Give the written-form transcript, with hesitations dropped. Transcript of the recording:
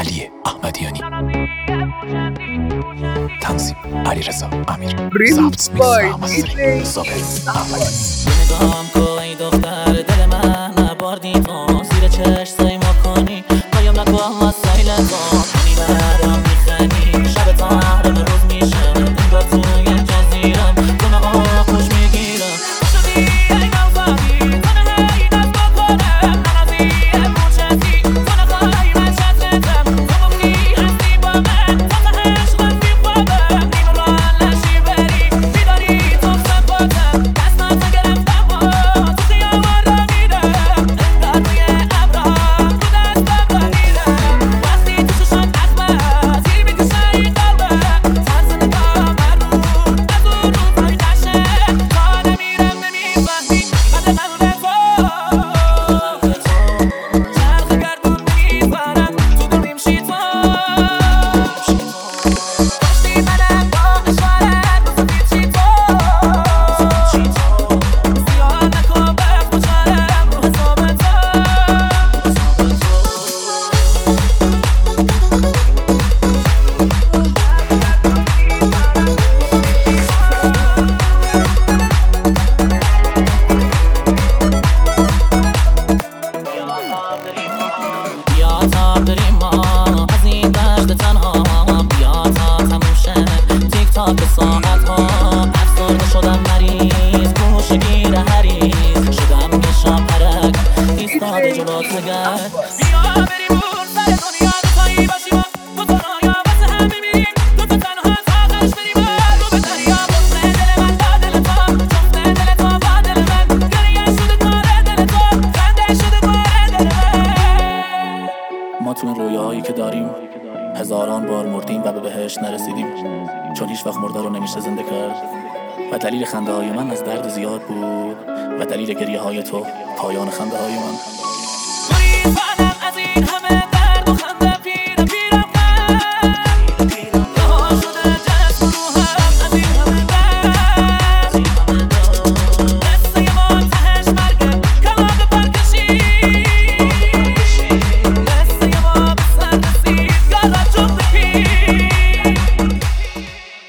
علی احمدیانی، تنظیم علیرضا امیر، ضبط میکس و مسترینگ صابر احمدی. نگاهم کو ای دختر دل من نبردی تو زیر چشم ما کنی قایم نکن وسایل تو کنی برام میخنی شب تحرم روز میشه انگار توی جزیرم تو من آخوش میگیرم شدی ای نوزادی تنه هی دست بکنم ننازی موچتی تو نخواهی من شطرتم تو ممنی هستی با من تو تهش رفتی خوابم نیمه را نشی بری بیداری تو سپاتم دستم گرفتم تو خیابان را میرم انگار توی ابرها رو دستم را میرم وقتی تو ششم اخمه زیر میکشه این قلبه طرز نگاه من رو از اون روزهای قشنگ تا نمیرم نمیفهمی قد قلب تو چرخ گردون میبرم تو دور میمشی تو داشتی منم با اشارت بسفید چی تو زیاد نکن وقت مجرم رو حساب تو بیا تا بریم ما از این دشت تنها بیا تا تموم شه تیک تاک ساعت ها افسرده شدم مریض گوشه گیر حریص شدم یه شاپرک ایستاده جلوت نگرد بیا بریم اون سر دنیا دوتایی باشیم دو تا رایا واسه هم میمیریم دو تا تنها تا آخرش بریم رو به دریا حسن دل من با دل تو جفت دل تو با دل من گریه شده کار دل تو خنده شده بار دل من ما تو این رویاهایی که داریم هزاران بار مردیم و به بهشت نرسیدیم چون هیچ وقت مرده رو نمیشه زنده کرد و دلیل خنده های من از درد زیاد بود و دلیل گریه های تو پایان خنده های من. از این همه